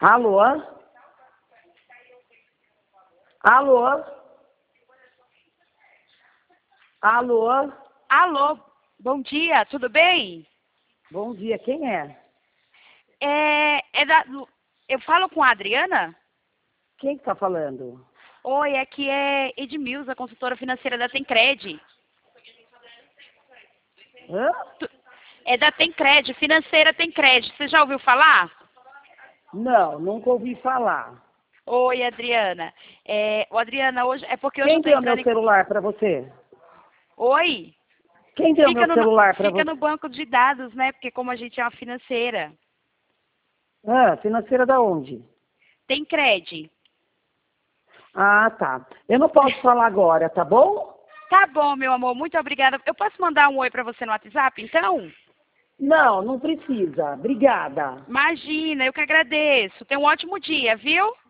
Alô? Alô? Alô? Alô, bom dia, tudo bem? Bom dia, quem é? Eu falo com a Adriana? Quem que tá falando? Oi, aqui é Edmilza, consultora financeira da Tencred. Hã? É da Tencred, financeira Tencred. Você já ouviu falar? Não, nunca ouvi falar. Oi, Adriana. Adriana, hoje é porque hoje eu Quem tô deu meu entrando em... celular pra você? Oi? Quem deu meu celular pra Fica você? no banco de dados, né? Porque como a gente é uma financeira. Financeira da onde? Tencred. Ah, tá. Eu não posso falar agora, tá bom? Tá bom, meu amor, muito obrigada. Eu posso mandar um oi pra você no WhatsApp, então? Não, não precisa. Obrigada. Imagina, eu que agradeço. Tenha um ótimo dia, viu?